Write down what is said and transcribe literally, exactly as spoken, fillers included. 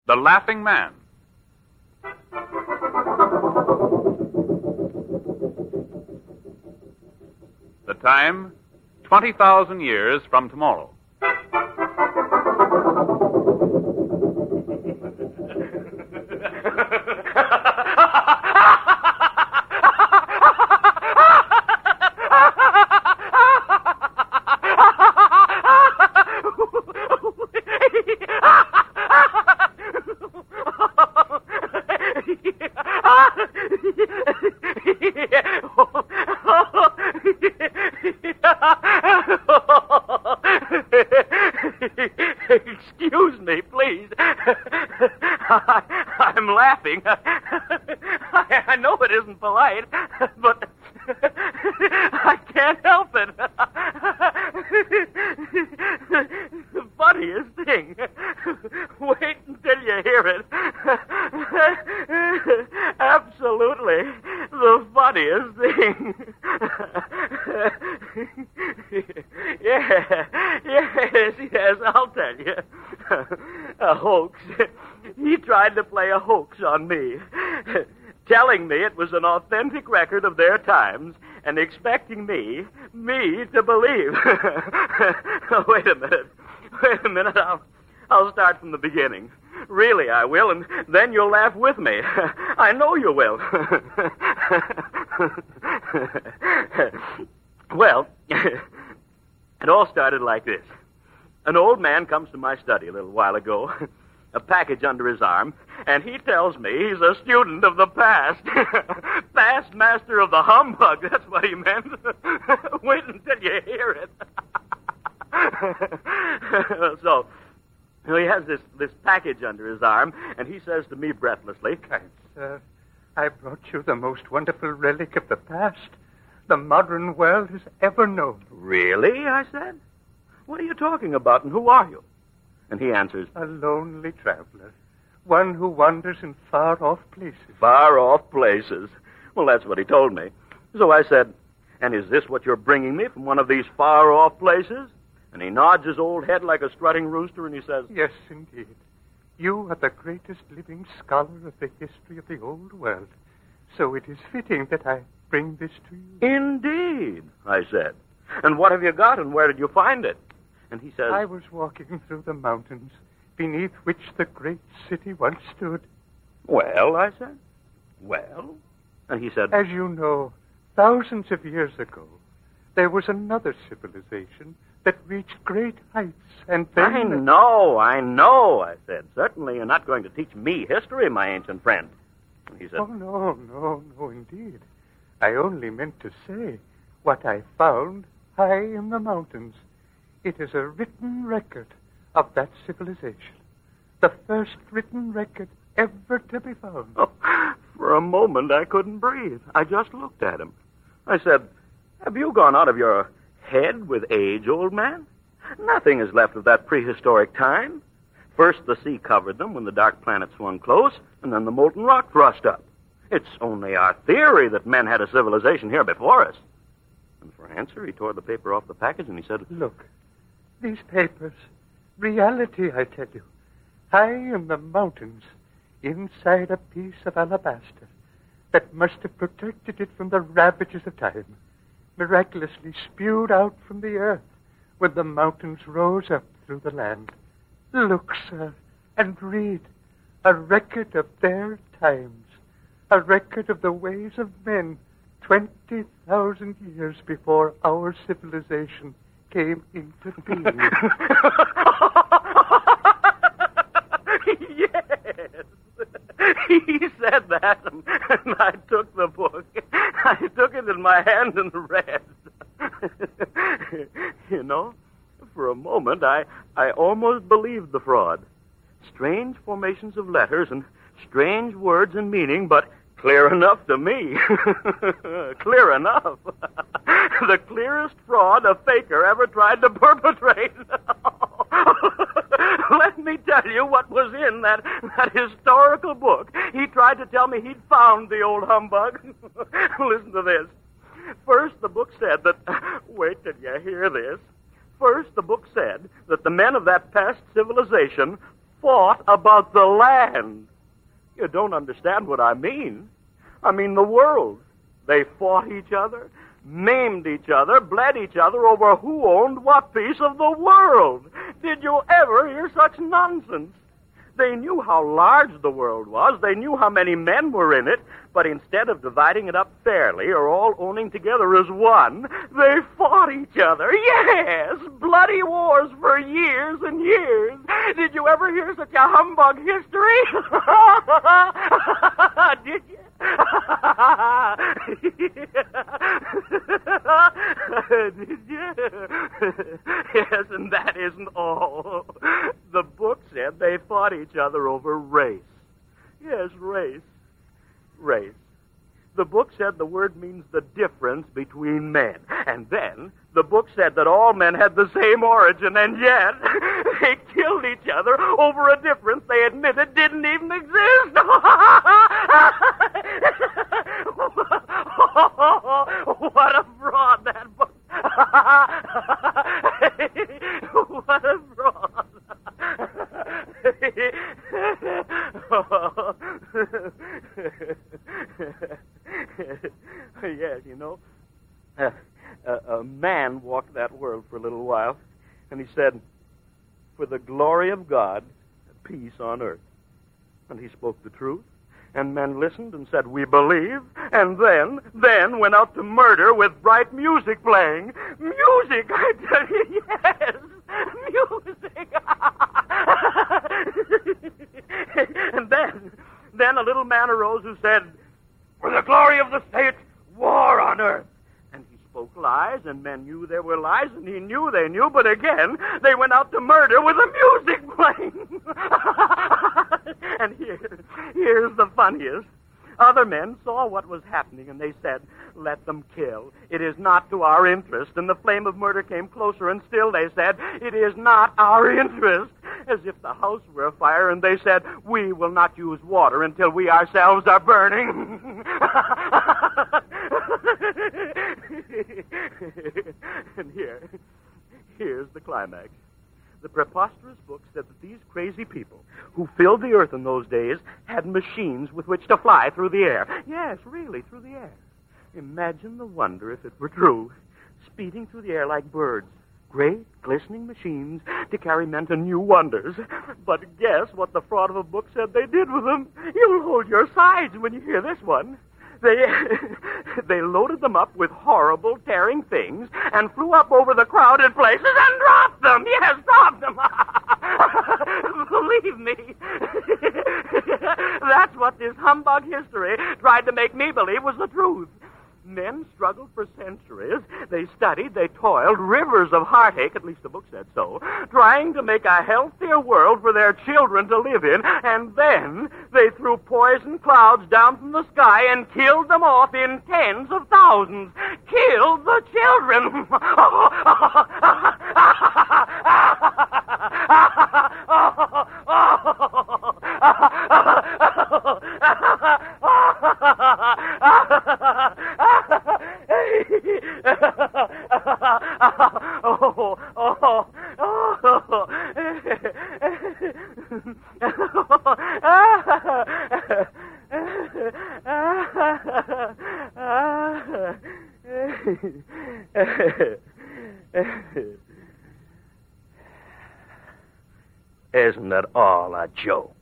The Laughing Man. The time, twenty thousand years from tomorrow. Excuse me, please. I, I'm laughing. I, I know it isn't polite, but I can't help it. The funniest thing. Wait until you hear it. Absolutely the funniest thing. Yeah, yes, yes, I'll tell you. A hoax. He tried to play a hoax on me, telling me it was an authentic record of their times and expecting me, me to believe. Wait a minute. Wait a minute. I'll, I'll start from the beginning. Really, I will, and then you'll laugh with me. I know you will. Well, it all started like this. An old man comes to my study a little while ago, a package under his arm, and he tells me he's a student of the past. Past master of the humbug, that's what he meant. Wait until you hear it. So, he has this, this package under his arm, and he says to me breathlessly, Kind sir, I brought you the most wonderful relic of the past the modern world has ever known. Really? I said. What are you talking about, and who are you? And he answers, a lonely traveler, one who wanders in far-off places. Far-off places? Well, that's what he told me. So I said, and is this what you're bringing me from one of these far-off places? And he nods his old head like a strutting rooster, and he says, yes, indeed. You are the greatest living scholar of the history of the old world. So it is fitting that I bring this to you. Indeed, I said. And what have you got, and where did you find it? And he says, I was walking through the mountains beneath which the great city once stood. Well, I said. Well? And he said, as you know, thousands of years ago, there was another civilization that reached great heights, and then... I know, I know, I said. Certainly you're not going to teach me history, my ancient friend. And he said, oh, no, no, no, indeed. I only meant to say what I found high in the mountains. It is a written record of that civilization. The first written record ever to be found. Oh, for a moment, I couldn't breathe. I just looked at him. I said, have you gone out of your head with age, old man? Nothing is left of that prehistoric time. First, the sea covered them when the dark planet swung close, and then the molten rock thrust up. It's only our theory that men had a civilization here before us. And for answer, he tore the paper off the package, and he said, look, these papers, reality, I tell you, high in the mountains, inside a piece of alabaster that must have protected it from the ravages of time, miraculously spewed out from the earth when the mountains rose up through the land. Look, sir, and read. A record of their times. A record of the ways of men twenty thousand years before our civilization came into being. Yes. He said that, and, and I took the book. I took it in my hand and read. You know, for a moment, I, I almost believed the fraud. Strange formations of letters and strange words and meaning, but clear enough to me. Clear enough. The clearest fraud a faker ever tried to perpetrate. Let me tell you what was in that, that historical book. He tried to tell me he'd found the old humbug. Listen to this. First, the book said that... Wait till you hear this. First, the book said that the men of that past civilization fought about the land. You don't understand what I mean. I mean the world. They fought each other, maimed each other, bled each other over who owned what piece of the world. Did you ever hear such nonsense? They knew how large the world was. They knew how many men were in it. But instead of dividing it up fairly or all owning together as one, they fought each other. Yes, bloody wars for years and years. Did you ever hear such a humbug history? Did you? Did you? Yes, and that isn't all. The book said they fought each other over race. Yes, race. Race. The book said the word means the difference between men. And then the book said that all men had the same origin, and yet they killed each other over a difference they admitted didn't even exist. What a fraud, that book. What a fraud. Yes, you know, uh, a, a man walked that world for a little while, and he said, "For the glory of God, peace on earth." And he spoke the truth, and men listened and said, "We believe," and then, then went out to murder with bright music playing. Music, I tell you, yes, music. And then, then a little man arose who said, "For the glory of the state, war on earth." And he spoke lies, and men knew there were lies, and he knew they knew, but again, they went out to murder with the music playing. And here, here's the funniest. Other men saw what was happening, and they said, "Let them kill. It is not to our interest." And the flame of murder came closer, and still they said, "It is not our interest." As if the house were afire, and they said, "We will not use water until we ourselves are burning." And here, here's the climax. The preposterous book said that these crazy people who filled the earth in those days had machines with which to fly through the air. Yes, really, through the air. Imagine the wonder if it were true. Speeding through the air like birds. Great, glistening machines to carry men to new wonders. But guess what the fraud of a book said they did with them? You'll hold your sides when you hear this one. They they loaded them up with horrible, tearing things and flew up over the crowded places and dropped them. Yes, dropped them. Believe me. That's what this humbug history tried to make me believe was the truth. Men struggled for centuries. They studied, they toiled, rivers of heartache, at least the book said so, trying to make a healthier world for their children to live in, and then they threw poison clouds down from the sky and killed them off in tens of thousands. Killed the children. Oh, oh, oh. Isn't it all a joke?